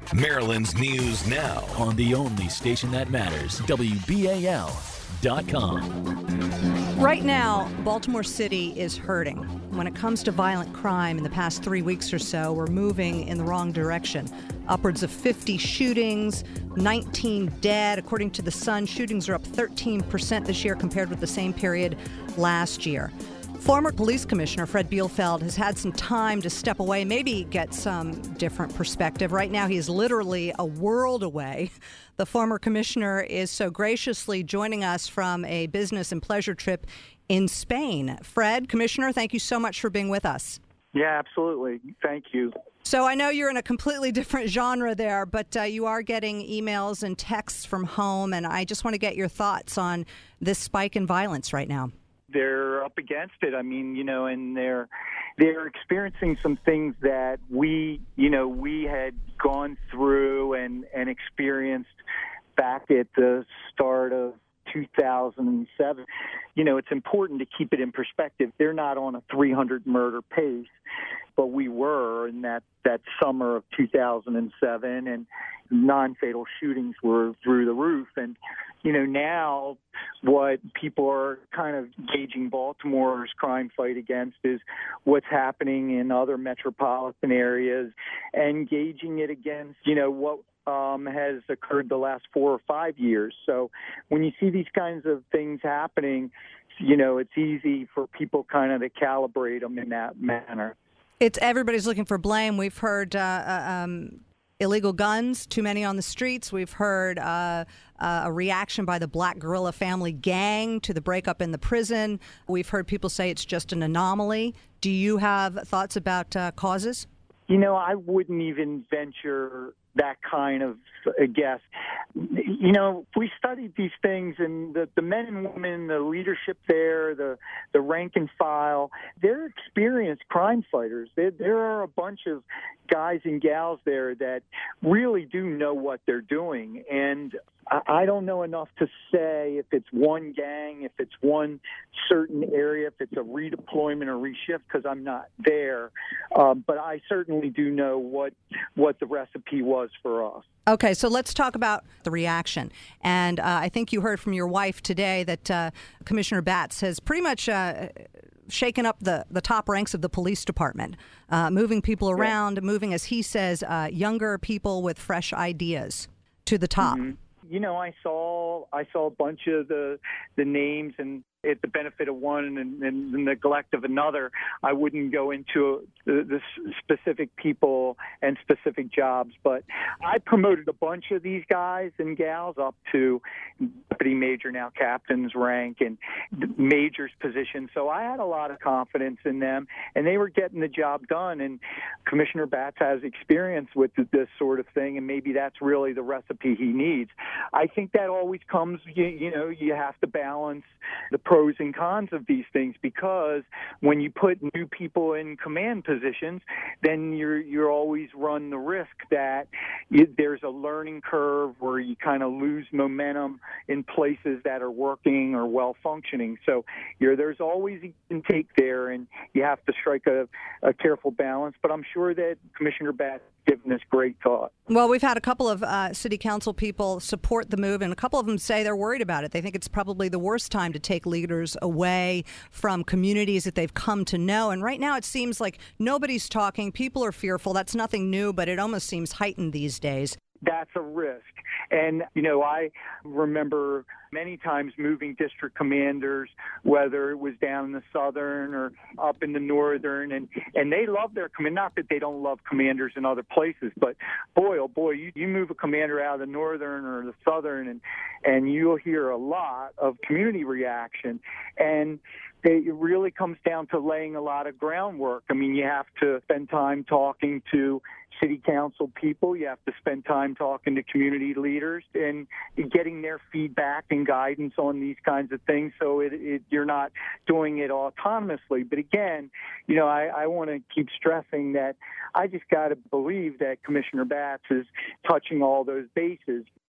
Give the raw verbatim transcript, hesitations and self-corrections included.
Maryland's News Now on the only station that matters, W B A L dot com. Right now, Baltimore City is hurting. When it comes to violent crime in the past three weeks or so, we're moving in the wrong direction. Upwards of fifty shootings, nineteen dead. According to The Sun, shootings are up thirteen percent this year compared with the same period last year. Former police commissioner Fred Bielfeld has had some time to step away, maybe get some different perspective. Right now, he is literally a world away. The former commissioner is so graciously joining us from a business and pleasure trip in Spain. Fred, Commissioner, thank you so much for being with us. Yeah, absolutely. Thank you. So I know you're in a completely different genre there, but uh, you are getting emails and texts from home, and I just want to get your thoughts on this spike in violence right now. They're up against it. I mean, you know, and they're they're experiencing some things that we, you know, we had gone through and, and experienced back at the start of two thousand seven. You know, it's important to keep it in perspective. They're not on a three hundred murder pace, but we were in that, that summer of two thousand seven, and non-fatal shootings were through the roof. And, you know, now what people are kind of gauging Baltimore's crime fight against is what's happening in other metropolitan areas and gauging it against, you know, what um, has occurred the last four or five years. So when you see these kinds of things happening, you know, it's easy for people kind of to calibrate them in that manner. It's everybody's looking for blame. We've heard uh, um, illegal guns, too many on the streets. We've heard uh, uh, a reaction by the Black Guerrilla family gang to the breakup in the prison. We've heard people say it's just an anomaly. Do you have thoughts about uh, causes? You know, I wouldn't even venture that kind of a guess. You know, we studied these things, and the, the men and women, the leadership there, the the rank and file, they're experienced crime fighters. There, there are a bunch of guys and gals there that really do know what they're doing. And I, I don't know enough to say if it's one gang, if it's one certain area, if it's a redeployment or reshift, because I'm not there. Um, but I certainly do know what what the recipe was for us. Okay, so let's talk about the reaction. And uh, I think you heard from your wife today that uh, Commissioner Batts has pretty much uh, shaken up the, the top ranks of the police department, uh, moving people around, yeah. moving, as he says, uh, younger people with fresh ideas to the top. Mm-hmm. You know, I saw I saw a bunch of the the names, and at the benefit of one and, and the neglect of another, I wouldn't go into the, the specific people and specific jobs. But I promoted a bunch of these guys and gals up to deputy major, now captain's rank, and major's position. So I had a lot of confidence in them, and they were getting the job done. And Commissioner Batts has experience with this sort of thing, and maybe that's really the recipe he needs. I think that always comes, you, you know, you have to balance the pros and cons of these things, because when you put new people in command positions, then you're you're always run the risk that you, there's a learning curve where you kind of lose momentum in places that are working or well functioning. So you're, there's always a give and take there, and you have to strike a, a careful balance. But I'm sure that Commissioner Batts given this great thought. Well, we've had a couple of uh, city council people support the move, and a couple of them say they're worried about it. They think it's probably the worst time to take leaders away from communities that they've come to know. And right now it seems like nobody's talking. People are fearful. That's nothing new, but it almost seems heightened these days. That's a risk. And, you know, I remember many times moving district commanders, whether it was down in the southern or up in the northern, and, and they love their command. Not that they don't love commanders in other places, but boy, oh boy, you, you move a commander out of the northern or the southern, and, and you'll hear a lot of community reaction. And it really comes down to laying a lot of groundwork. I mean, you have to spend time talking to city council people. You have to spend time talking to community leaders and getting their feedback and guidance on these kinds of things, so it, it, you're not doing it autonomously. But again, you know, I, I want to keep stressing that I just got to believe that Commissioner Batts is touching all those bases.